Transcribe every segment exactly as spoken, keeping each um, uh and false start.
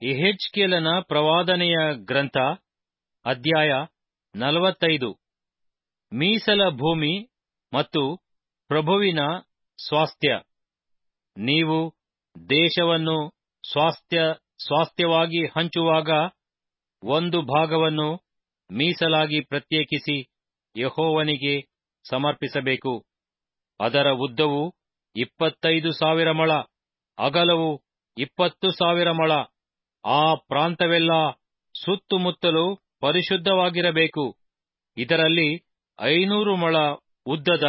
ಯೆಹೆಜ್ಕೇಲನ ಪ್ರವಾದನೆಯ ಗ್ರಂಥ, ಅಧ್ಯಾಯ ನಲವತ್ತೈದು. ಮೀಸಲ ಭೂಮಿ ಮತ್ತು ಪ್ರಭುವಿನ ಸ್ವಾಸ್ಥ್ಯ. ನೀವು ದೇಶವನ್ನು ಸ್ವಾಸ್ಥ್ಯ ಸ್ವಾಸ್ಥ್ಯವಾಗಿ ಹಂಚುವಾಗ ಒಂದು ಭಾಗವನ್ನು ಮೀಸಲಾಗಿ ಪ್ರತ್ಯೇಕಿಸಿ ಯೆಹೋವನಿಗೆ ಸಮರ್ಪಿಸಬೇಕು. ಅದರ ಉದ್ದವು ಇಪ್ಪತ್ತೈದು ಸಾವಿರ ಮೊಳ, ಅಗಲವು ಇಪ್ಪತ್ತು ಸಾವಿರ ಮೊಳ. ಆ ಪ್ರಾಂತವೆಲ್ಲ ಸುತ್ತುಮುತ್ತಲು ಪರಿಶುದ್ಧವಾಗಿರಬೇಕು. ಇದರಲ್ಲಿ ಐನೂರು ಮೊಳ ಉದ್ದದ,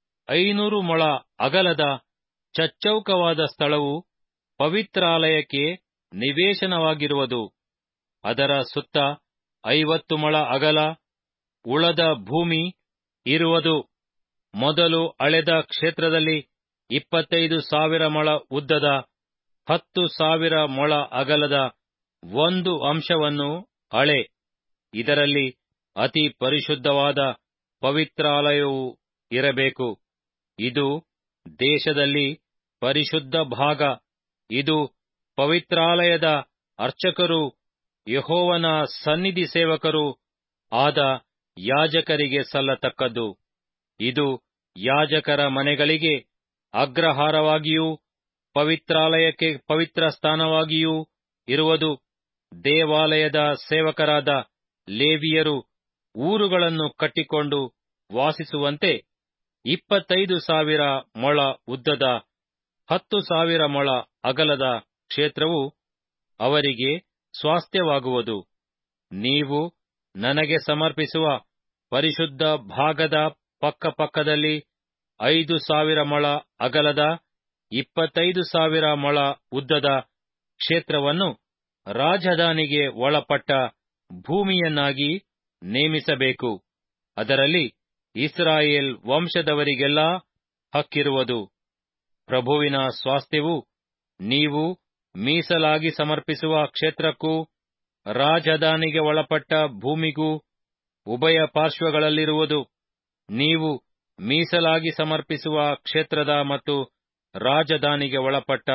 ಐನೂರು ಮೊಳ ಅಗಲದ ಚಚ್ಚೌಕವಾದ ಸ್ಥಳವು ಪವಿತ್ರಾಲಯಕ್ಕೆ ನಿವೇಶನವಾಗಿರುವುದು. ಅದರ ಸುತ್ತ ಐವತ್ತು ಮೊಳ ಅಗಲ ಉಳದ ಭೂಮಿ ಇರುವುದು. ಮೊದಲು ಅಳೆದ ಕ್ಷೇತ್ರದಲ್ಲಿ ಇಪ್ಪತ್ತೈದು ಸಾವಿರ ಮೊಳ ಉದ್ದದ, ಹತ್ತು ಸಾವಿರ ಮೊಳ ಅಗಲದ ಒಂದು ಅಂಶವನ್ನು ಅಳೆ. ಇದರಲ್ಲಿ ಅತಿ ಪರಿಶುದ್ಧವಾದ ಪವಿತ್ರಾಲಯವು ಇರಬೇಕು. ಇದು ದೇಶದಲ್ಲಿ ಪರಿಶುದ್ಧ ಭಾಗ. ಇದು ಪವಿತ್ರಾಲಯದ ಅರ್ಚಕರೂ ಯೆಹೋವನ ಸನ್ನಿಧಿ ಸೇವಕರೂ ಆದ ಯಾಜಕರಿಗೆ ಸಲ್ಲತಕ್ಕದ್ದು. ಇದು ಯಾಜಕರ ಮನೆಗಳಿಗೆ ಅಗ್ರಹಾರವಾಗಿಯೂ ಪವಿತ್ರಾಲಯಕ್ಕೆ ಪವಿತ್ರ ಸ್ಥಾನವಾಗಿಯೂ ಇರುವುದು. ದೇವಾಲಯದ ಸೇವಕರಾದ ಲೇವಿಯರು ಊರುಗಳನ್ನು ಕಟ್ಟಿಕೊಂಡು ವಾಸಿಸುವಂತೆ ಇಪ್ಪತ್ತೈದು ಸಾವಿರ ಮೊಳ ಉದ್ದದ, ಹತ್ತು ಸಾವಿರ ಮೊಳ ಅಗಲದ ಕ್ಷೇತ್ರವು ಅವರಿಗೆ ಸ್ವಾಸ್ಥ್ಯವಾಗುವುದು. ನೀವು ನನಗೆ ಸಮರ್ಪಿಸುವ ಪರಿಶುದ್ಧ ಭಾಗದ ಪಕ್ಕಪಕ್ಕದಲ್ಲಿ ಐದು ಸಾವಿರ ಮೊಳ ಅಗಲದ, ಇಪ್ಪತ್ತೈದು ಸಾವಿರ ಮೊಳ ಉದ್ದದ ಕ್ಷೇತ್ರವನ್ನು ರಾಜಧಾನಿಗೆ ಒಳಪಟ್ಟ ಭೂಮಿಯನ್ನಾಗಿ ನೇಮಿಸಬೇಕು. ಅದರಲ್ಲಿ ಇಸ್ರಾಯೇಲ್ ವಂಶದವರಿಗೆಲ್ಲ ಹಕ್ಕಿರುವುದು. ಪ್ರಭುವಿನ ಸ್ವಾಸ್ಥ್ಯವು ನೀವು ಮೀಸಲಾಗಿ ಸಮರ್ಪಿಸುವ ಕ್ಷೇತ್ರಕ್ಕೂ ರಾಜಧಾನಿಗೆ ಒಳಪಟ್ಟ ಭೂಮಿಗೂ ಉಭಯ ಪಾರ್ಶ್ವಗಳಲ್ಲಿರುವುದು. ನೀವು ಮೀಸಲಾಗಿ ಸಮರ್ಪಿಸುವ ಕ್ಷೇತ್ರದ ಮತ್ತು ರಾಜಧಾನಿಗೆ ಒಳಪಟ್ಟ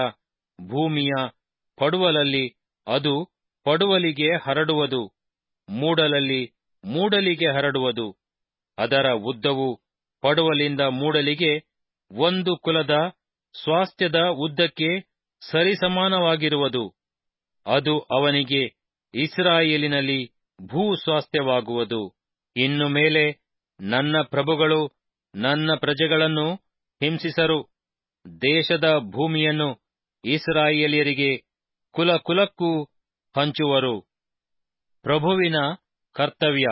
ಭೂಮಿಯ ಪಡುವಲಲ್ಲಿ ಅದು ಪಡುವಲಿಗೆ ಹರಡುವುದು, ಮೂಡಲಲ್ಲಿ ಮೂಡಲಿಗೆ ಹರಡುವುದು. ಅದರ ಉದ್ದವು ಪಡುವಲಿಂದ ಮೂಡಲಿಗೆ ಒಂದು ಕುಲದ ಸ್ವಾಸ್ಥ್ಯದ ಉದ್ದಕ್ಕೆ ಸರಿಸಮಾನವಾಗಿರುವುದು. ಅದು ಅವನಿಗೆ ಇಸ್ರಾಯೇಲಿನಲ್ಲಿ ಭೂ ಸ್ವಾಸ್ಥ್ಯವಾಗುವುದು. ಇನ್ನು ಮೇಲೆ ನನ್ನ ಪ್ರಭುಗಳು ನನ್ನ ಪ್ರಜೆಗಳನ್ನು ಹಿಂಸಿಸರು. ದೇಶದ ಭೂಮಿಯನ್ನು ಇಸ್ರಾಯೇಲ್ಯರಿಗೆ ಕುಲ ಕುಲಕ್ಕೂ ಹಂಚುವರು. ಪ್ರಭುವಿನ ಕರ್ತವ್ಯ.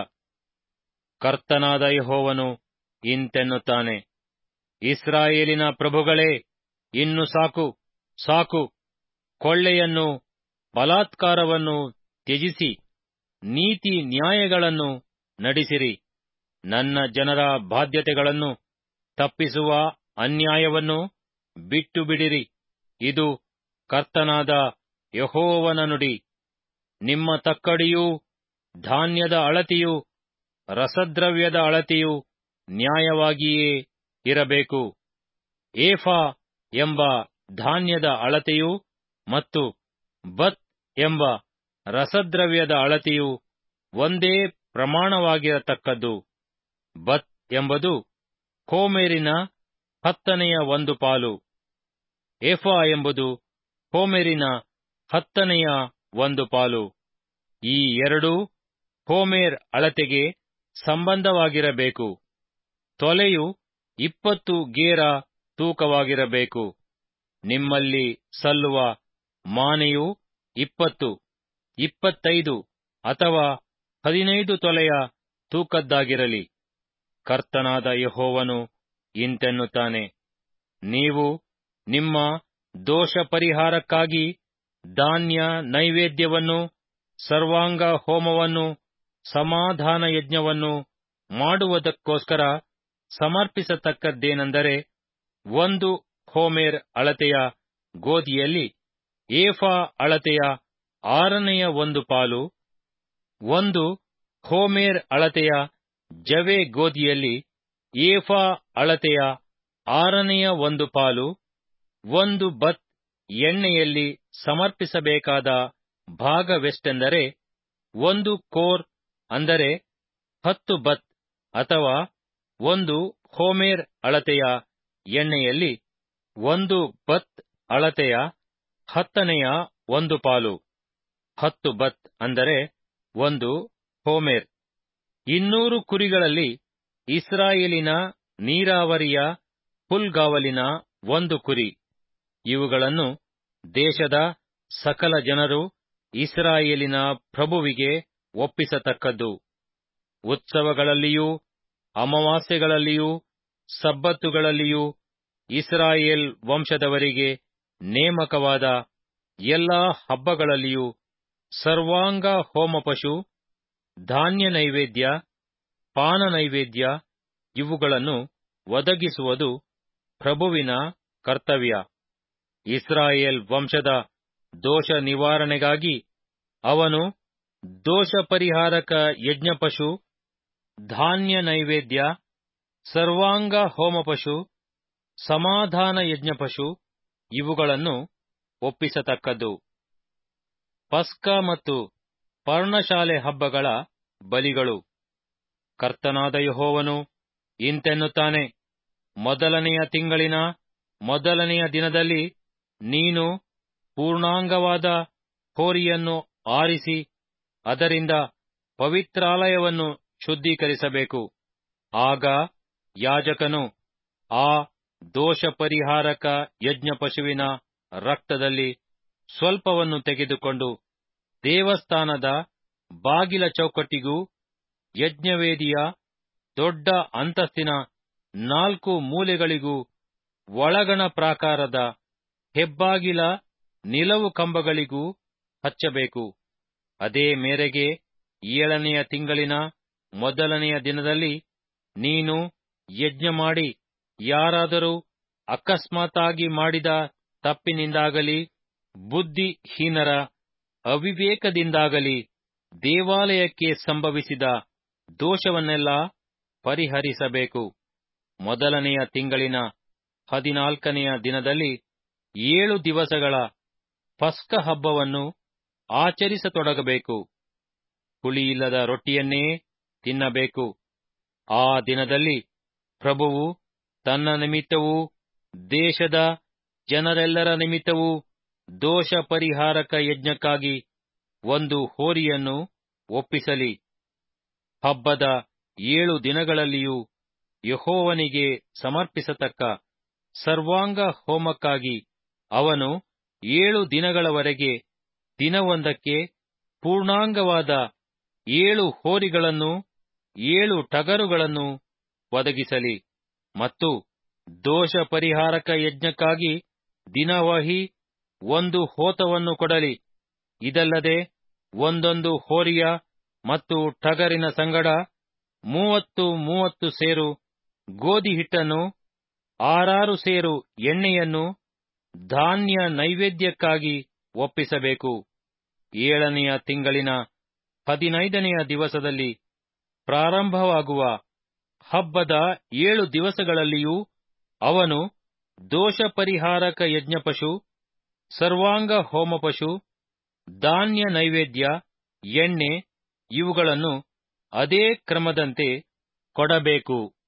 ಕರ್ತನಾದ ಯೆಹೋವನು ಇಂತೆನ್ನುತ್ತಾನೆ, ಇಸ್ರಾಯೇಲಿನ ಪ್ರಭುಗಳೇ, ಇನ್ನು ಸಾಕು, ಸಾಕು. ಕೊಳ್ಳೆಯನ್ನು ಬಲಾತ್ಕಾರವನ್ನು ತ್ಯಜಿಸಿ ನೀತಿ ನ್ಯಾಯಗಳನ್ನು ನಡೆಸಿರಿ. ನನ್ನ ಜನರ ಬಾಧ್ಯತೆಗಳನ್ನು ತಪ್ಪಿಸುವ ಅನ್ಯಾಯವನ್ನು ಬಿಟ್ಟು ಬಿಡಿರಿ. ಇದು ಕರ್ತನಾದ ಯೆಹೋವನ ನುಡಿ. ನಿಮ್ಮ ತಕ್ಕಡಿಯೂ ಧಾನ್ಯದ ಅಳತೆಯೂ ರಸದ್ರವ್ಯದ ಅಳತೆಯೂ ನ್ಯಾಯವಾಗಿಯೇ ಇರಬೇಕು. ಏಫಾ ಎಂಬ ಧಾನ್ಯದ ಅಳತೆಯೂ ಮತ್ತು ಬತ್ ಎಂಬ ರಸದ್ರವ್ಯದ ಅಳತೆಯೂ ಒಂದೇ ಪ್ರಮಾಣವಾಗಿರತಕ್ಕದ್ದು. ಬತ್ ಎಂಬುದು ಹೋಮೆರಿನ ಹತ್ತನೆಯ ಒಂದು ಪಾಲು, ಏಫಾ ಎಂಬುದು ಹೋಮೆರಿನ ಹತ್ತನೆಯ ಒಂದು ಪಾಲು. ಈ ಎರಡೂ ಹೋಮೆರ್ ಅಳತೆಗೆ ಸಂಬಂಧವಾಗಿರಬೇಕು. ತೊಲೆಯು ಇಪ್ಪತ್ತು ಗೇರ ತೂಕವಾಗಿರಬೇಕು. ನಿಮ್ಮಲ್ಲಿ ಸಲ್ಲುವ ಮಾನೆಯು ಇಪ್ಪತ್ತು, ಇಪ್ಪತ್ತೈದು ಅಥವಾ ಹದಿನೈದು ತೊಲೆಯ ತೂಕದ್ದಾಗಿರಲಿ. ಕರ್ತನಾದ ಯೆಹೋವನು ಇಂತೆನ್ನುತ್ತಾನೆ, ನೀವು ನಿಮ್ಮ ದೋಷ ಪರಿಹಾರಕ್ಕಾಗಿ ಧಾನ್ಯ ನೈವೇದ್ಯವನ್ನು, ಸರ್ವಾಂಗ ಹೋಮವನ್ನು, ಸಮಾಧಾನ ಯಜ್ಞವನ್ನು ಮಾಡುವುದಕ್ಕೋಸ್ಕರ ಸಮರ್ಪಿಸತಕ್ಕದ್ದೇನೆಂದರೆ, ಒಂದು ಹೋಮೆರ್ ಅಳತೆಯ ಗೋಧಿಯಲ್ಲಿ ಏಫಾ ಅಳತೆಯ ಆರನೆಯ ಒಂದು ಪಾಲು, ಒಂದು ಹೋಮೆರ್ ಅಳತೆಯ ಜವೆ ಗೋಧಿಯಲ್ಲಿ ಏಫಾ ಅಳತೆಯ ಆರನೆಯ ಒಂದು ಪಾಲು, ಒಂದು ಬತ್ ಎಣ್ಣೆಯಲ್ಲಿ ಸಮರ್ಪಿಸಬೇಕಾದ ಭಾಗವೆಷ್ಟೆಂದರೆ, ಒಂದು ಕೋರ್ ಅಂದರೆ ಹತ್ತು ಬತ್ ಅಥವಾ ಒಂದು ಹೋಮೇರ್ ಅಳತೆಯ ಎಣ್ಣೆಯಲ್ಲಿ ಒಂದು ಬತ್ ಅಳತೆಯ ಹತ್ತನೆಯ ಒಂದು ಪಾಲು. ಹತ್ತು ಬತ್ ಅಂದರೆ ಒಂದು ಹೋಮೇರ್. ಇನ್ನೂರು ಕುರಿಗಳಲ್ಲಿ ಇಸ್ರಾಯೇಲಿನ ನೀರಾವರಿಯ ಹುಲ್ಗಾವಲಿನ ಒಂದು ಕುರಿ. ಇವುಗಳನ್ನು ದೇಶದ ಸಕಲ ಜನರು ಇಸ್ರಾಯೇಲಿನ ಪ್ರಭುವಿಗೆ ಒಪ್ಪಿಸತಕ್ಕದ್ದು. ಉತ್ಸವಗಳಲ್ಲಿಯೂ ಅಮಾವಾಸ್ಯೆಗಳಲ್ಲಿಯೂ ಸಬ್ಬತ್ತುಗಳಲ್ಲಿಯೂ ಇಸ್ರಾಯೇಲ್ ವಂಶದವರಿಗೆ ನೇಮಕವಾದ ಎಲ್ಲಾ ಹಬ್ಬಗಳಲ್ಲಿಯೂ ಸರ್ವಾಂಗ ಹೋಮಪಶು, ಧಾನ್ಯ ನೈವೇದ್ಯ, ಪಾನ ನೈವೇದ್ಯ ಇವುಗಳನ್ನು ಒದಗಿಸುವುದು ಪ್ರಭುವಿನ ಕರ್ತವ್ಯ. ಇಸ್ರಾಯೇಲ್ ವಂಶದ ದೋಷ ನಿವಾರಣೆಗಾಗಿ ಅವನು ದೋಷ ಪರಿಹಾರಕ ಯಜ್ಞಪಶು, ಧಾನ್ಯ ನೈವೇದ್ಯ, ಸರ್ವಾಂಗ ಹೋಮಪಶು, ಸಮಾಧಾನ ಯಜ್ಞಪಶು ಇವುಗಳನ್ನು ಒಪ್ಪಿಸತಕ್ಕದ್ದು. ಪಸ್ಕ ಮತ್ತು ಪರ್ಣಶಾಲೆ ಹಬ್ಬಗಳ ಬಲಿಗಳು. ಕರ್ತನಾದ ಯೆಹೋವನು ಇಂತೆನ್ನುತ್ತಾನೆ, ಮೊದಲನೆಯ ತಿಂಗಳಿನ ಮೊದಲನೆಯ ದಿನದಲ್ಲಿ ನೀನು ಪೂರ್ಣಾಂಗವಾದ ಹೋರಿಯನ್ನು ಆರಿಸಿ ಅದರಿಂದ ಪವಿತ್ರಾಲಯವನ್ನು ಶುದ್ಧೀಕರಿಸಬೇಕು. ಆಗ ಯಾಜಕನು ಆ ದೋಷ ಪರಿಹಾರಕ ಯಜ್ಞಪಶುವಿನ ರಕ್ತದಲ್ಲಿ ಸ್ವಲ್ಪವನ್ನು ತೆಗೆದುಕೊಂಡು ದೇವಸ್ಥಾನದ ಬಾಗಿಲ ಚೌಕಟ್ಟಿಗೂ ಯಜ್ಞವೇದಿಯ ದೊಡ್ಡ ಅಂತಸ್ತಿನ ನಾಲ್ಕು ಮೂಲೆಗಳಿಗೂ ಒಳಗಣ ಪ್ರಾಕಾರದ ಹೆಬ್ಬಾಗಿಲ ನಿಲವು ಕಂಬಗಳಿಗೂ ಹಚ್ಚಬೇಕು. ಅದೇ ಮೇರೆಗೆ ಏಳನೆಯ ತಿಂಗಳಿನ ಮೊದಲನೆಯ ದಿನದಲ್ಲಿ ನೀನು ಯಜ್ಞಮಾಡಿ ಯಾರಾದರೂ ಅಕಸ್ಮಾತ್ತಾಗಿ ಮಾಡಿದ ತಪ್ಪಿನಿಂದಾಗಲಿ ಬುದ್ಧಿಹೀನರ ಅವಿವೇಕದಿಂದಾಗಲಿ ದೇವಾಲಯಕ್ಕೆ ಸಂಭವಿಸಿದ ದೋಷವನ್ನೆಲ್ಲ ಪರಿಹರಿಸಬೇಕು. ಮೊದಲನೆಯ ತಿಂಗಳಿನ ಹದಿನಾಲ್ಕನೆಯ ದಿನದಲ್ಲಿ ಏಳು ದಿವಸಗಳ ಪಸ್ಕ ಹಬ್ಬವನ್ನು ಆಚರಿಸತೊಡಗಬೇಕು. ಹುಳಿಯಿಲ್ಲದ ರೊಟ್ಟಿಯನ್ನೇ ತಿನ್ನಬೇಕು. ಆ ದಿನದಲ್ಲಿ ಪ್ರಭುವು ತನ್ನ ನಿಮಿತ್ತವೂ ದೇಶದ ಜನರೆಲ್ಲರ ನಿಮಿತ್ತವೂ ದೋಷ ಪರಿಹಾರಕ ಯಜ್ಞಕ್ಕಾಗಿ ಒಂದು ಹೋರಿಯನ್ನು ಒಪ್ಪಿಸಲಿ. ಹಬ್ಬದ ಏಳು ದಿನಗಳಲ್ಲಿಯೂ ಯೆಹೋವನಿಗೆ ಸಮರ್ಪಿಸತಕ್ಕ ಸರ್ವಾಂಗ ಹೋಮಕ್ಕಾಗಿ ಅವನು ಏಳು ದಿನಗಳವರೆಗೆ ದಿನವೊಂದಕ್ಕೆ ಪೂರ್ಣಾಂಗವಾದ ಏಳು ಹೋರಿಗಳನ್ನು ಏಳು ಟಗರುಗಳನ್ನು ಒದಗಿಸಲಿ. ಮತ್ತು ದೋಷ ಪರಿಹಾರಕ ಯಜ್ಞಕ್ಕಾಗಿ ದಿನವಹಿ ಒಂದು ಹೋತವನ್ನು ಕೊಡಲಿ. ಇದಲ್ಲದೆ ಒಂದೊಂದು ಹೋರಿಯ ಮತ್ತು ಟಗರಿನ ಸಂಗಡ ಮೂವತ್ತು ಮೂವತ್ತು ಸೇರು ಗೋಧಿ ಹಿಟ್ಟನ್ನು, ಆರಾರು ಸೇರು ಎಣ್ಣೆಯನ್ನು ಧಾನ್ಯ ನೈವೇದ್ಯಕ್ಕಾಗಿ ಒಪ್ಪಿಸಬೇಕು. ಏಳನೆಯ ತಿಂಗಳಿನ ಹದಿನೈದನೆಯ ದಿವಸದಲ್ಲಿ ಪ್ರಾರಂಭವಾಗುವ ಹಬ್ಬದ ಏಳು ದಿವಸಗಳಲ್ಲಿಯೂ ಅವನು ದೋಷ ಪರಿಹಾರಕ ಯಜ್ಞಪಶು, ಸರ್ವಾಂಗ ಹೋಮಪಶು, ಧಾನ್ಯ ನೈವೇದ್ಯ, ಎಣ್ಣೆ ಇವುಗಳನ್ನು ಅದೇ ಕ್ರಮದಂತೆ ಕೊಡಬೇಕು.